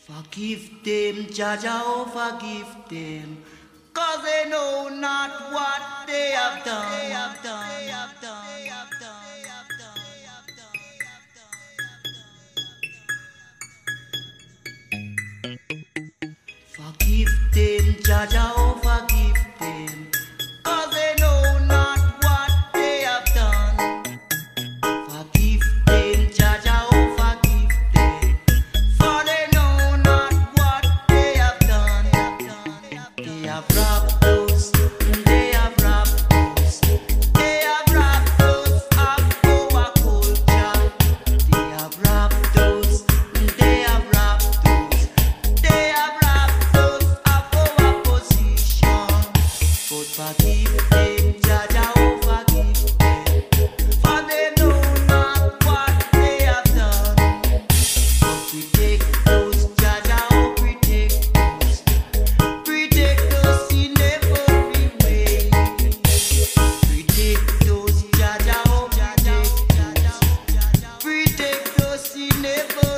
Forgive them, Jaja, oh forgive them, 'cause they know not what they have done. Forgive them, Jaja, oh forgive them, 'cause they know not what they have done. Forgive them, Jaja, oh forgive them, for they know not what they have done. They have robbed us, they have robbed us, they have robbed us of our culture. They have robbed us, they have robbed us, they have robbed us of our position. But forgive them, Jaja, oh forgive them, for they know not what they have done. But protect us, Jaja, oh protect us, protect us in every way. Protect us, Jaja, oh protect us, protect us in every